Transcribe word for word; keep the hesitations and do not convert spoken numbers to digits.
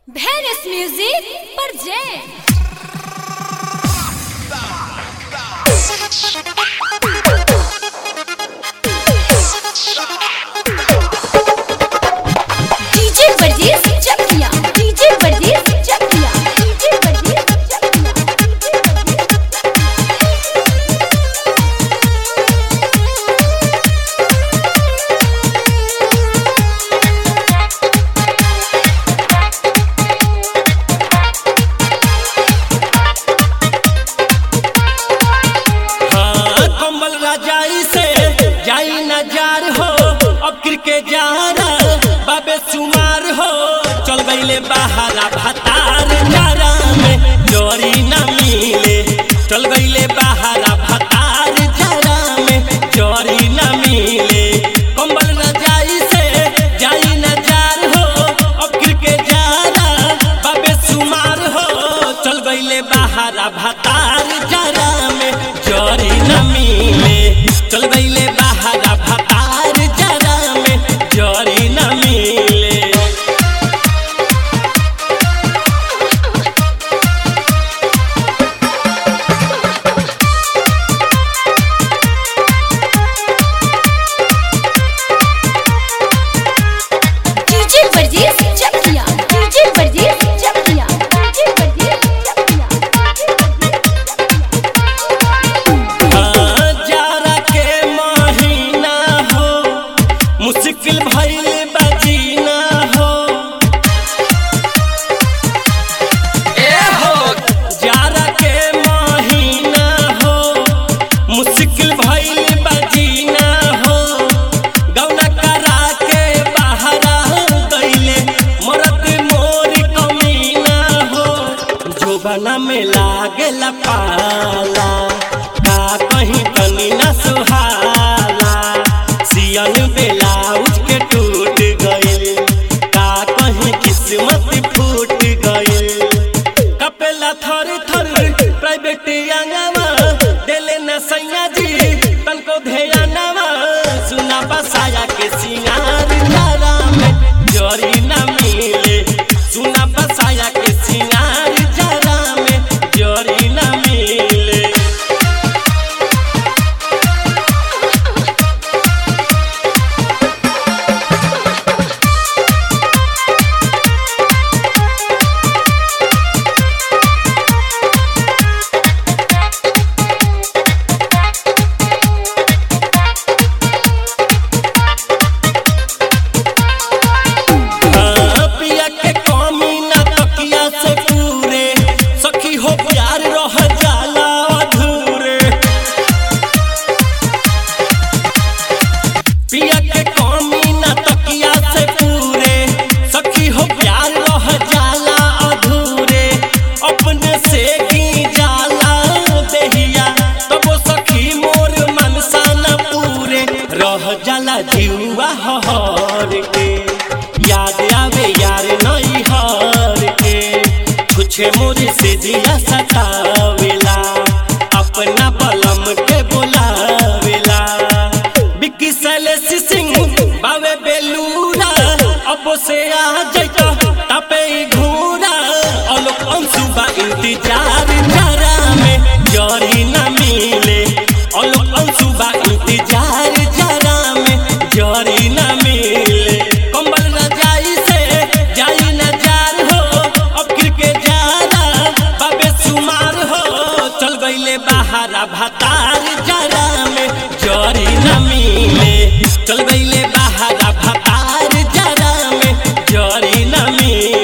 Venus Music presents D J Varjees Chakriya D J Varjees Chakriya D J Varjees Chakriya के जारा बाबे सुमार हो चल गईले बहारा भतार जारा में जोरी न मिले चल गईले बहारा भतार जारा में जोरी न मिले कंबल रजाई से जाई न जार हो अब के जारा बाबे सुमार हो चल गईले बहारा भतार जारा में जोरी न मिले चल गईले बहारा भतार जारा में जोरी न मिले D J Varjees Chakriya D J Varjees Chakriya D J Varjees Chakriya जारा के महीना हो मुश्किल भइल बजीना हो ए हो जारा के महीना हो मुश्किल भइल बजीना हो गौना करा के बहरा गइले मरद मोर कमीना हो जोबना में लागेला पाला का कहीं तनी न सुहाला सियन ब्लाउज के टूट गइल का कहीं किस्मत फूट गइल कपेला थर थर प्राइवेट अंगवा देले न सैया जी तनको ध्यानवा सुना बसाया के सिंगार जारा में जोरी न मिले सुना बसाया के सिंगार जारा में जोरी न मिले पिया के कमी ना तकिया से पूरे सखी हो प्यार रह जाला अधूरे पिया के कमी ना तकिया से पूरे सखी हो प्यार रह जाला अधूरे अपने से की जाला देहिया तब सखी मोर मनसा न पूरे रह जाला जीवा हर के याद आवे यार नई हार के छुछे मोरे से जिया सतावेला अपना बलम के बोलावेला बिक्की सैलेश सिंह बावे बेलूरा अब से आ जाइता तपे घूरा अलोक अंशुबा इंतजार जारा में जोरी न मिले अलोक अंशुबा इंतजार जारा में जोरी न मिले कंबल रजाई से जाई न जार हो अब के जारा बाबे सुमार हो चल गईले बहारा भतार जारा में जोरी न मिले चल गईले बहारा भतार जारा में जोरी न मिले।